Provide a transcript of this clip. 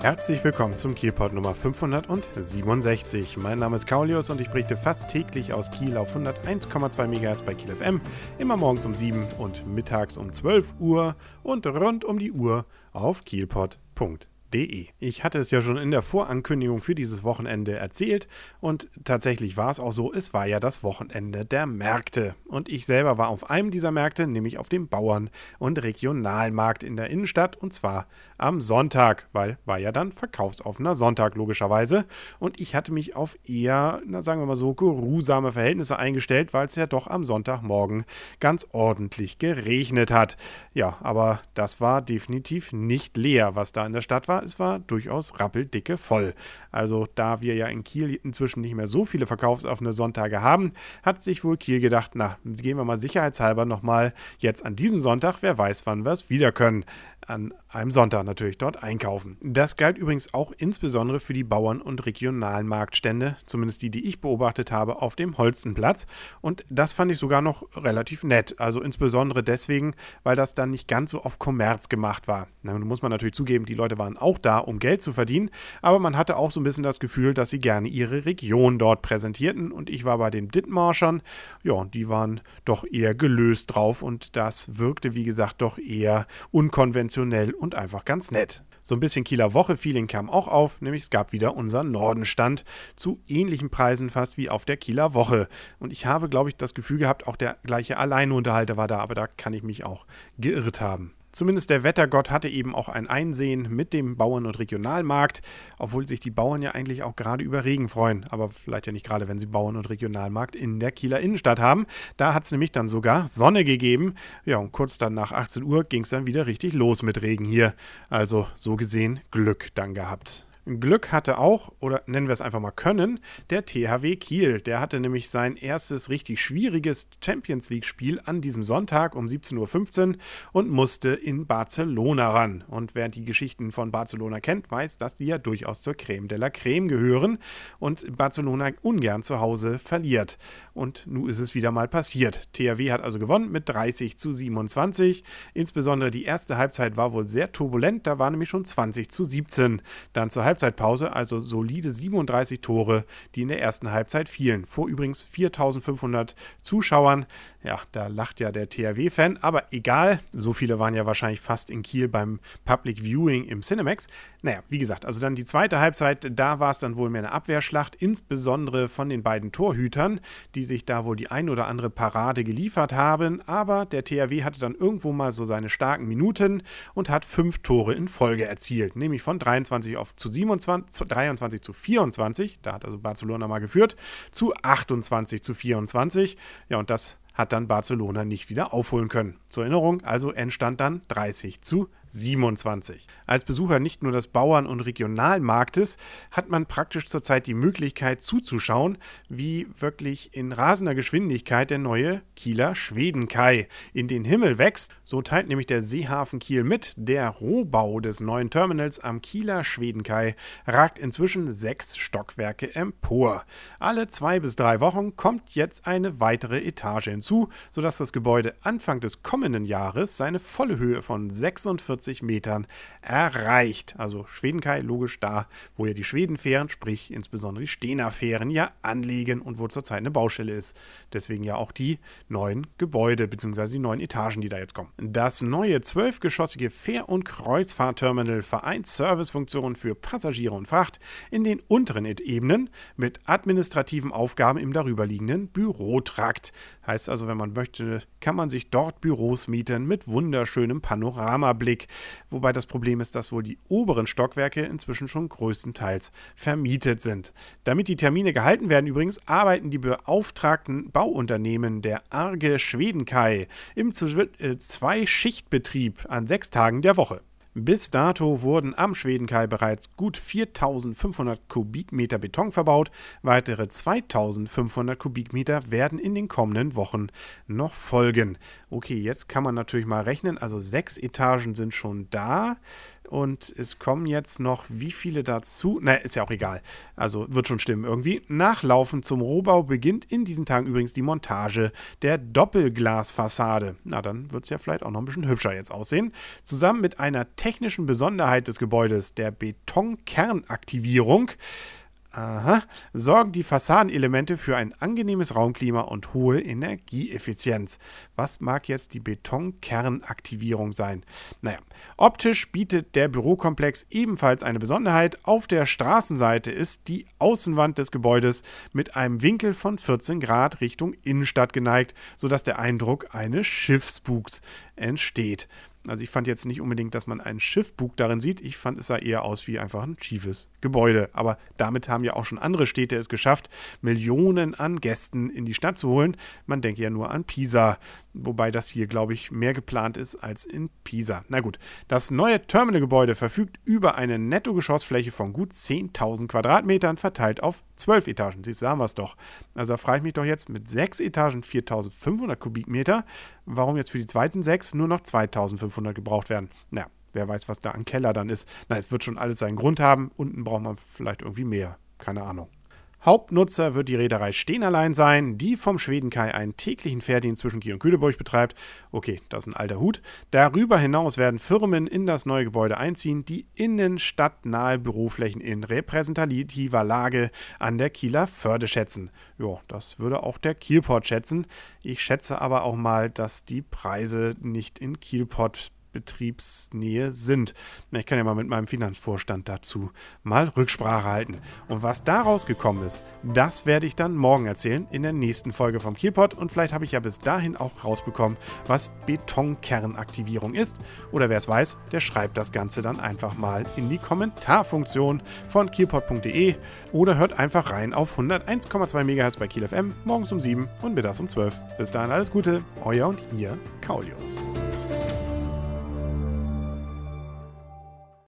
Herzlich willkommen zum Kielpot Nummer 567. Mein Name ist Kaulius und ich berichte fast täglich aus Kiel auf 101,2 MHz bei Kiel FM, immer morgens um 7 und mittags um 12 Uhr und rund um die Uhr auf kielpot.de. Ich hatte es ja schon in der Vorankündigung für dieses Wochenende erzählt und tatsächlich war es auch so, es war ja das Wochenende der Märkte und ich selber war auf einem dieser Märkte, nämlich auf dem Bauern- und Regionalmarkt in der Innenstadt und zwar am Sonntag, weil war ja dann verkaufsoffener Sonntag logischerweise und ich hatte mich auf eher, sagen wir mal so, geruhsame Verhältnisse eingestellt, weil es ja doch am Sonntagmorgen ganz ordentlich geregnet hat. Ja, aber das war definitiv nicht leer, was da in der Stadt war. Es war durchaus rappeldicke voll. Also da wir ja in Kiel inzwischen nicht mehr so viele verkaufsoffene Sonntage haben, hat sich wohl Kiel gedacht, na, gehen wir mal sicherheitshalber nochmal jetzt an diesem Sonntag, wer weiß, wann wir es wieder können. An einem Sonntag natürlich dort einkaufen. Das galt übrigens auch insbesondere für die Bauern- und Regionalmarktstände, zumindest die ich beobachtet habe, auf dem Holstenplatz. Und das fand ich sogar noch relativ nett. Also insbesondere deswegen, weil das dann nicht ganz so auf Kommerz gemacht war. Na, nun muss man natürlich zugeben, die Leute waren auch da, um Geld zu verdienen, aber man hatte auch so ein bisschen das Gefühl, dass sie gerne ihre Region dort präsentierten. Und ich war bei den Dithmarschern, ja, die waren doch eher gelöst drauf und das wirkte, wie gesagt, doch eher unkonventionell und einfach ganz nett. So ein bisschen Kieler Woche-Feeling kam auch auf, nämlich es gab wieder unseren Nordenstand zu ähnlichen Preisen fast wie auf der Kieler Woche. Und ich habe, glaube ich, das Gefühl gehabt, auch der gleiche Alleinunterhalter war da, aber da kann ich mich auch geirrt haben. Zumindest der Wettergott hatte eben auch ein Einsehen mit dem Bauern- und Regionalmarkt, obwohl sich die Bauern ja eigentlich auch gerade über Regen freuen, aber vielleicht ja nicht gerade, wenn sie Bauern- und Regionalmarkt in der Kieler Innenstadt haben. Da hat es nämlich dann sogar Sonne gegeben. Ja, und kurz dann nach 18 Uhr ging es dann wieder richtig los mit Regen hier. Also so gesehen Glück dann gehabt. Glück hatte auch, oder nennen wir es einfach mal können, der THW Kiel. Der hatte nämlich sein erstes richtig schwieriges Champions-League-Spiel an diesem Sonntag um 17:15 Uhr und musste in Barcelona ran. Und wer die Geschichten von Barcelona kennt, weiß, dass die ja durchaus zur Crème de la Crème gehören und Barcelona ungern zu Hause verliert. Und nun ist es wieder mal passiert. THW hat also gewonnen mit 30:27. Insbesondere die erste Halbzeit war wohl sehr turbulent, da war nämlich schon 20:17. Dann zur Halbzeitpause, also solide 37 Tore, die in der ersten Halbzeit fielen. Vor übrigens 4.500 Zuschauern. Ja, da lacht ja der THW-Fan, aber egal, so viele waren ja wahrscheinlich fast in Kiel beim Public Viewing im Cinemax. Naja, wie gesagt, also dann die zweite Halbzeit, da war es dann wohl mehr eine Abwehrschlacht, insbesondere von den beiden Torhütern, die sich da wohl die ein oder andere Parade geliefert haben, aber der THW hatte dann irgendwo mal so seine starken Minuten und hat 5 Tore in Folge erzielt, nämlich von 23 zu 23 zu 24, da hat also Barcelona mal geführt, zu 28 zu 24, ja und das hat dann Barcelona nicht wieder aufholen können. Zur Erinnerung, also entstand dann 30:27. Als Besucher nicht nur des Bauern- und Regionalmarktes hat man praktisch zurzeit die Möglichkeit zuzuschauen, wie wirklich in rasender Geschwindigkeit der neue Kieler Schwedenkai in den Himmel wächst. So teilt nämlich der Seehafen Kiel mit, der Rohbau des neuen Terminals am Kieler Schwedenkai ragt inzwischen 6 Stockwerke empor. Alle 2 bis 3 Wochen kommt jetzt eine weitere Etage hinzu, sodass das Gebäude Anfang des kommenden Jahres seine volle Höhe von 46 Metern erreicht. Also Schwedenkai, logisch da, wo ja die Schwedenfähren, sprich insbesondere die Stena-Fähren, ja anlegen und wo zurzeit eine Baustelle ist. Deswegen ja auch die neuen Gebäude bzw. die neuen Etagen, die da jetzt kommen. Das neue 12-geschossige Fähr- und Kreuzfahrtterminal vereint Servicefunktionen für Passagiere und Fracht in den unteren Ebenen mit administrativen Aufgaben im darüberliegenden Bürotrakt. Heißt also, wenn man möchte, kann man sich dort Büros mieten mit wunderschönem Panoramablick. Wobei das Problem ist, dass wohl die oberen Stockwerke inzwischen schon größtenteils vermietet sind. Damit die Termine gehalten werden übrigens, arbeiten die beauftragten Bauunternehmen der Arge Schwedenkai im 2-Schichtbetrieb an 6 Tagen der Woche. Bis dato wurden am Schwedenkai bereits gut 4.500 Kubikmeter Beton verbaut. Weitere 2.500 Kubikmeter werden in den kommenden Wochen noch folgen. Okay, jetzt kann man natürlich mal rechnen. Also 6 Etagen sind schon da und es kommen jetzt noch wie viele dazu? Na, ist ja auch egal. Also wird schon stimmen irgendwie. Nachlaufend zum Rohbau beginnt in diesen Tagen übrigens die Montage der Doppelglasfassade. Na, dann wird es ja vielleicht auch noch ein bisschen hübscher jetzt aussehen. Zusammen mit einer technischen Besonderheit des Gebäudes, der Betonkernaktivierung, sorgen die Fassadenelemente für ein angenehmes Raumklima und hohe Energieeffizienz. Was mag jetzt die Betonkernaktivierung sein? Naja, optisch bietet der Bürokomplex ebenfalls eine Besonderheit. Auf der Straßenseite ist die Außenwand des Gebäudes mit einem Winkel von 14 Grad Richtung Innenstadt geneigt, sodass der Eindruck eines Schiffsbugs entsteht. Also ich fand jetzt nicht unbedingt, dass man einen Schiffbug darin sieht. Ich fand, es sah eher aus wie einfach ein schiefes Gebäude. Aber damit haben ja auch schon andere Städte es geschafft, Millionen an Gästen in die Stadt zu holen. Man denke ja nur an Pisa. Wobei das hier, glaube ich, mehr geplant ist als in Pisa. Na gut, das neue Terminalgebäude verfügt über eine Nettogeschossfläche von gut 10.000 Quadratmetern verteilt auf 12 Etagen. Siehst du, haben wir es doch. Also da frage ich mich doch jetzt mit 6 Etagen 4.500 Kubikmeter, warum jetzt für die zweiten 6 nur noch 2.500 gebraucht werden. Na, wer weiß, was da an Keller dann ist. Na, es wird schon alles seinen Grund haben. Unten braucht man vielleicht irgendwie mehr. Keine Ahnung. Hauptnutzer wird die Reederei Stena-Line sein, die vom Schwedenkai einen täglichen Fährdienst zwischen Kiel und Kühlburg betreibt. Okay, das ist ein alter Hut. Darüber hinaus werden Firmen in das neue Gebäude einziehen, die innenstadtnahe Büroflächen in repräsentativer Lage an der Kieler Förde schätzen. Ja, das würde auch der Kielport schätzen. Ich schätze aber auch mal, dass die Preise nicht in Kielport Betriebsnähe sind. Ich kann ja mal mit meinem Finanzvorstand dazu mal Rücksprache halten. Und was daraus gekommen ist, das werde ich dann morgen erzählen in der nächsten Folge vom Kielpot. Und vielleicht habe ich ja bis dahin auch rausbekommen, was Betonkernaktivierung ist. Oder wer es weiß, der schreibt das Ganze dann einfach mal in die Kommentarfunktion von kielpot.de oder hört einfach rein auf 101,2 MHz bei Kiel FM morgens um 7 und mittags um 12. Bis dahin alles Gute, euer und ihr Kaulius.